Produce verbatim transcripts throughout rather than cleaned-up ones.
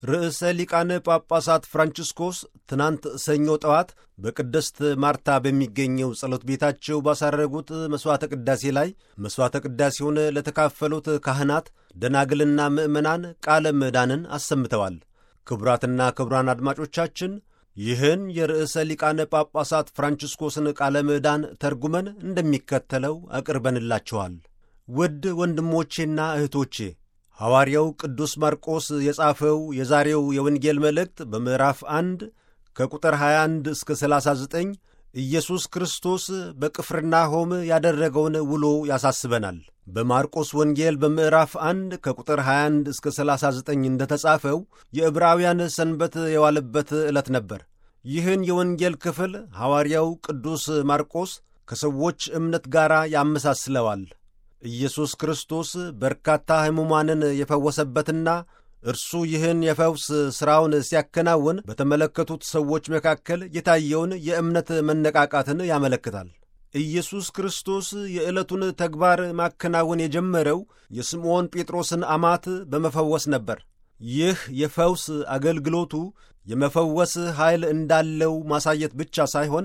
ርዕሰ ሊቃነ ጳጳሳት ፍራንቺስኮስ ትናንት ሰኞ ጠዋት በቅድስት ማርታ በሚገኘው ጸሎት ቤታቸው ባሳረጉት መሥዋዕተ ቅዳሴ ላይ መሥዋዕተ ቅዳሴውን ለተካፈሉት ካህናት፣ ደናግልና ምዕመናን ቃለ ምዕዳንን አሰምተዋል። ክቡራትና ክቡራን አድማጮቻችን ይህን የርዕሰ ሊቃነ ጳጳሳት ፍራንቺስኮስን ቃለ ምዕዳን ተርጉመን እንደሚከተለው አቅርበንላችኋል። ውድ ወንድሞቼና እህቶቼ ሐዋርያው ቅዱስ ማርቆስ የጻፈው የዛሬው የወንጌል መልእክት በምዕራፍ አንድ ከቁጥር ሃያ አንድ እስከ ሰላሳ ዘጠኝ ኢየሱስ ክርስቶስ በቅፍርናሆም ያደረገውን ውሎ ያሳስበናል። በማርቆስ ወንጌል በምዕራፍ አንድ ከቁጥር ሃያ አንድ እስከ ሰላሳ ዘጠኝ እንደተጻፈው የዕብራውያን ሰንበት የዋለበት ዕለት ነበር። ይህን የወንጌል ክፍል ሐዋርያው ቅዱስ ማርቆስ ከሰዎች እምነት ጋር ያመሳስለዋል። ኢየሱስ ክርስቶስ በርካታ ሕሙማንን የፈወሰበትና እርሱ ይህን የፈውስ ሥራውን ሲያከናውን በተመለከቱት ሰዎች መካከል የታየውን የእምነት መነቃቃትን ያመለክታል። ኢየሱስ ክርስቶስ የዕለቱን ተግባር ማከናወን የጀመረው የስምዖን ጴጥሮስን አማት በመፈወስ ነበር። ይህ የፈውስ አገልግሎቱ የመፈወስ ኃይል እንዳለው ማሳየት ብቻ ሳይሆን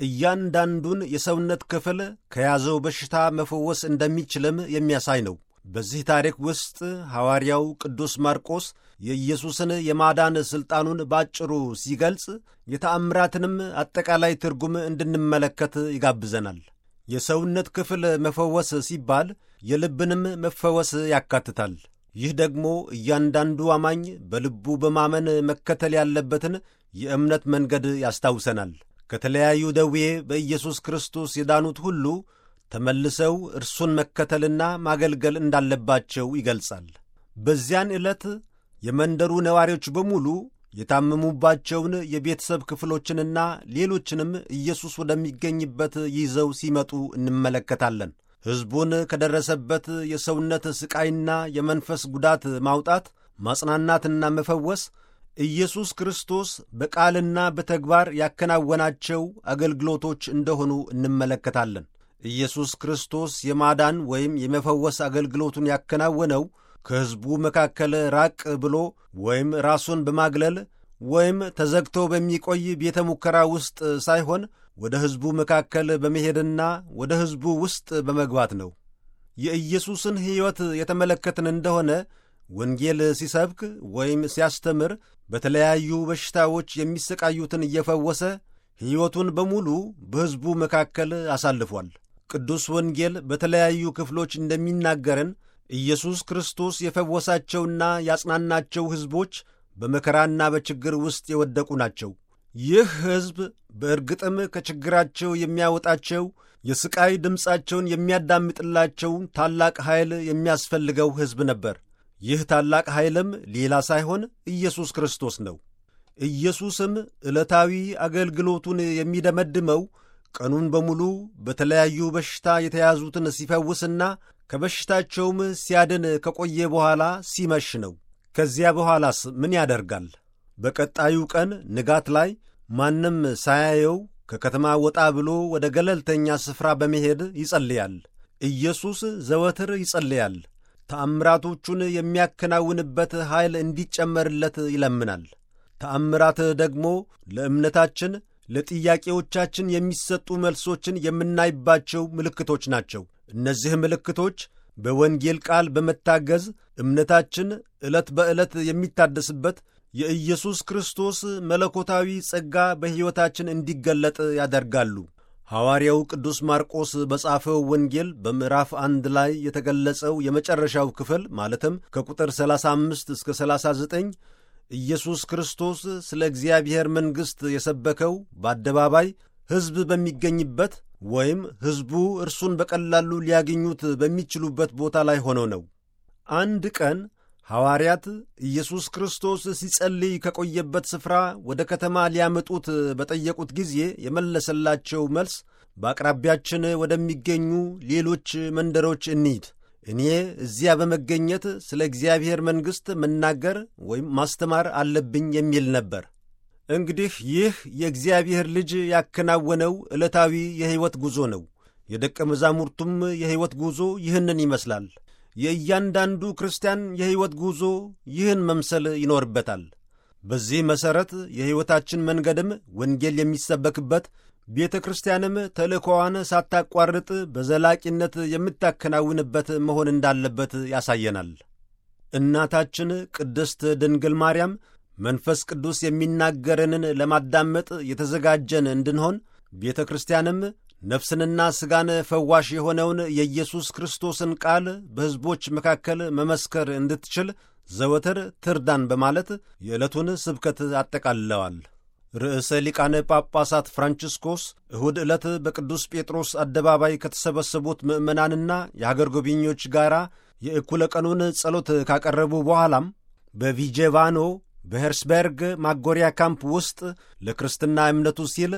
እያንዳንዱን የሰውነት ክፍል ከያዘው በሽታ መፈወስ እንደሚችልም የሚያሳይ ነው። በዚህ ታሪክ ውስጥ ሐዋርያው ቅዱስ ማርቆስ የኢየሱስን የማዳን ሥልጣኑን ባጭሩ ሲገልጽ የተአምራትንም አጠቃላይ ትርጉም እንድንመለከት ይጋብዘናል። የሰውነት ክፍል መፈወስ ሲባል የልብንም መፈወስ ያካትታል። ይህ ደግሞ እያንዳንዱ አማኝ በልቡ በማመን መከተል ያለበትን የእምነት መንገድ ያስታውሰናል። ከተለያዩ ደዌ በኢየሱስ ክርስቶስ የዳኑት ሁሉ ተመልሰው እርሱን መከተልና ማገልገል እንዳለባቸው ይገልጻል። በዚያን ዕለት የመንደሩ ነዋሪዎች በሙሉ የታመሙባቸውን የቤተሰብ ክፍሎችንና ሌሎችንም ኢየሱስ ወደሚገኝበት ይዘው ሲመጡ እንመለከታለን። ሕዝቡን ከደረሰበት የሰውነት ሥቃይና የመንፈስ ጉዳት ማውጣት፣ ማጽናናትና መፈወስ ኢየሱስ ክርስቶስ በቃልና በተግባር ያከናወናቸው አገልግሎቶች እንደሆኑ እንመለከታለን። ኢየሱስ ክርስቶስ የማዳን ወይም የመፈወስ አገልግሎቱን ያከናወነው ከሕዝቡ መካከል ራቅ ብሎ ወይም ራሱን በማግለል ወይም ተዘግቶ በሚቆይ ቤተ ሙከራ ውስጥ ሳይሆን ወደ ሕዝቡ መካከል በመሄድና ወደ ሕዝቡ ውስጥ በመግባት ነው። የኢየሱስን ሕይወት የተመለከትን እንደሆነ ወንጌል ሲሰብክ ወይም ሲያስተምር በተለያዩ በሽታዎች የሚሰቃዩትን እየፈወሰ ሕይወቱን በሙሉ በሕዝቡ መካከል አሳልፏል። ቅዱስ ወንጌል በተለያዩ ክፍሎች እንደሚናገረን ኢየሱስ ክርስቶስ የፈወሳቸውና ያጽናናቸው ሕዝቦች በመከራና በችግር ውስጥ የወደቁ ናቸው። ይህ ሕዝብ በእርግጥም ከችግራቸው የሚያወጣቸው የሥቃይ ድምፃቸውን የሚያዳምጥላቸው ታላቅ ኃይል የሚያስፈልገው ሕዝብ ነበር። ይህ ታላቅ ኃይልም ሌላ ሳይሆን ኢየሱስ ክርስቶስ ነው። ኢየሱስም ዕለታዊ አገልግሎቱን የሚደመድመው ቀኑን በሙሉ በተለያዩ በሽታ የተያዙትን ሲፈውስና ከበሽታቸውም ሲያድን ከቆየ በኋላ ሲመሽ ነው። ከዚያ በኋላስ ምን ያደርጋል? በቀጣዩ ቀን ንጋት ላይ ማንም ሳያየው ከከተማ ወጣ ብሎ ወደ ገለልተኛ ስፍራ በመሄድ ይጸልያል። ኢየሱስ ዘወትር ይጸልያል። ተአምራቶቹን የሚያከናውንበት ኃይል እንዲጨመርለት ይለምናል። ተአምራት ደግሞ ለእምነታችን፣ ለጥያቄዎቻችን የሚሰጡ መልሶችን የምናይባቸው ምልክቶች ናቸው። እነዚህ ምልክቶች በወንጌል ቃል በመታገዝ እምነታችን ዕለት በዕለት የሚታደስበት የኢየሱስ ክርስቶስ መለኮታዊ ጸጋ በሕይወታችን እንዲገለጥ ያደርጋሉ። ሐዋርያው ቅዱስ ማርቆስ በጻፈው ወንጌል በምዕራፍ አንድ ላይ የተገለጸው የመጨረሻው ክፍል ማለትም ከቁጥር ሰላሳ አምስት እስከ ሰላሳ ዘጠኝ ኢየሱስ ክርስቶስ ስለ እግዚአብሔር መንግሥት የሰበከው በአደባባይ ሕዝብ በሚገኝበት ወይም ሕዝቡ እርሱን በቀላሉ ሊያገኙት በሚችሉበት ቦታ ላይ ሆኖ ነው። አንድ ቀን ሐዋርያት ኢየሱስ ክርስቶስ ሲጸልይ ከቆየበት ስፍራ ወደ ከተማ ሊያመጡት በጠየቁት ጊዜ የመለሰላቸው መልስ በአቅራቢያችን ወደሚገኙ ሌሎች መንደሮች እንሂድ፣ እኔ እዚያ በመገኘት ስለ እግዚአብሔር መንግሥት መናገር ወይም ማስተማር አለብኝ የሚል ነበር። እንግዲህ ይህ የእግዚአብሔር ልጅ ያከናወነው ዕለታዊ የሕይወት ጉዞ ነው። የደቀ መዛሙርቱም የሕይወት ጉዞ ይህንን ይመስላል። የእያንዳንዱ ክርስቲያን የሕይወት ጉዞ ይህን መምሰል ይኖርበታል። በዚህ መሠረት የሕይወታችን መንገድም ወንጌል የሚሰበክበት፣ ቤተ ክርስቲያንም ተልእኮዋን ሳታቋርጥ በዘላቂነት የምታከናውንበት መሆን እንዳለበት ያሳየናል። እናታችን ቅድስት ድንግል ማርያም መንፈስ ቅዱስ የሚናገረንን ለማዳመጥ የተዘጋጀን እንድንሆን ቤተ ክርስቲያንም ነፍስንና ሥጋን ፈዋሽ የሆነውን የኢየሱስ ክርስቶስን ቃል በሕዝቦች መካከል መመስከር እንድትችል ዘወትር ትርዳን በማለት የዕለቱን ስብከት አጠቃልለዋል። ርዕሰ ሊቃነ ጳጳሳት ፍራንቺስኮስ እሁድ ዕለት በቅዱስ ጴጥሮስ አደባባይ ከተሰበሰቡት ምዕመናንና የአገር ጎብኚዎች ጋር የእኩለ ቀኑን ጸሎት ካቀረቡ በኋላም በቪጄቫኖ በሄርስበርግ ማጎሪያ ካምፕ ውስጥ ለክርስትና እምነቱ ሲል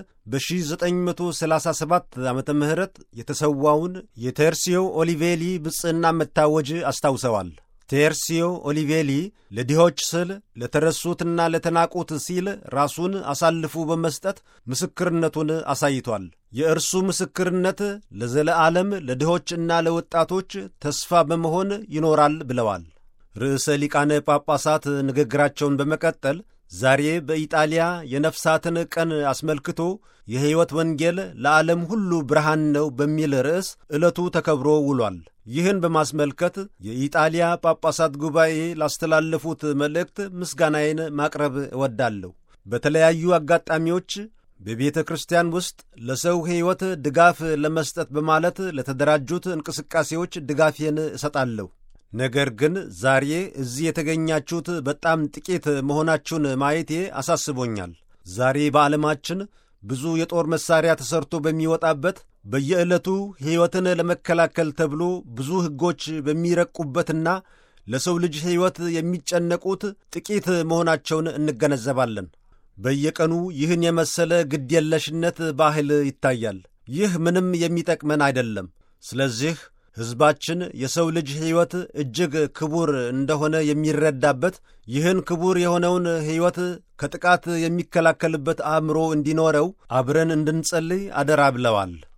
በ1937 ዓመተ ምህረት የተሰዋውን የቴርሲዮ ኦሊቬሊ ብፅዕና መታወጅ አስታውሰዋል። ቴርሲዮ ኦሊቬሊ ለድሆች ስል ለተረሱትና ለተናቁት ሲል ራሱን አሳልፉ በመስጠት ምስክርነቱን አሳይቷል። የእርሱ ምስክርነት ለዘለዓለም ለድሆችና ለወጣቶች ተስፋ በመሆን ይኖራል ብለዋል። ርዕሰ ሊቃነ ጳጳሳት ንግግራቸውን በመቀጠል ዛሬ በኢጣሊያ የነፍሳትን ቀን አስመልክቶ የሕይወት ወንጌል ለዓለም ሁሉ ብርሃን ነው በሚል ርዕስ ዕለቱ ተከብሮ ውሏል። ይህን በማስመልከት የኢጣሊያ ጳጳሳት ጉባኤ ላስተላለፉት መልእክት ምስጋናዬን ማቅረብ እወዳለሁ። በተለያዩ አጋጣሚዎች በቤተ ክርስቲያን ውስጥ ለሰው ሕይወት ድጋፍ ለመስጠት በማለት ለተደራጁት እንቅስቃሴዎች ድጋፌን እሰጣለሁ። ነገር ግን ዛሬ እዚህ የተገኛችሁት በጣም ጥቂት መሆናችሁን ማየቴ አሳስቦኛል። ዛሬ በዓለማችን ብዙ የጦር መሣሪያ ተሠርቶ በሚወጣበት፣ በየዕለቱ ሕይወትን ለመከላከል ተብሎ ብዙ ሕጎች በሚረቁበትና ለሰው ልጅ ሕይወት የሚጨነቁት ጥቂት መሆናቸውን እንገነዘባለን። በየቀኑ ይህን የመሰለ ግድየለሽነት ባህል ይታያል። ይህ ምንም የሚጠቅመን አይደለም። ስለዚህ ሕዝባችን የሰው ልጅ ሕይወት እጅግ ክቡር እንደሆነ የሚረዳበት፣ ይህን ክቡር የሆነውን ሕይወት ከጥቃት የሚከላከልበት አእምሮ እንዲኖረው አብረን እንድንጸልይ አደራ ብለዋል።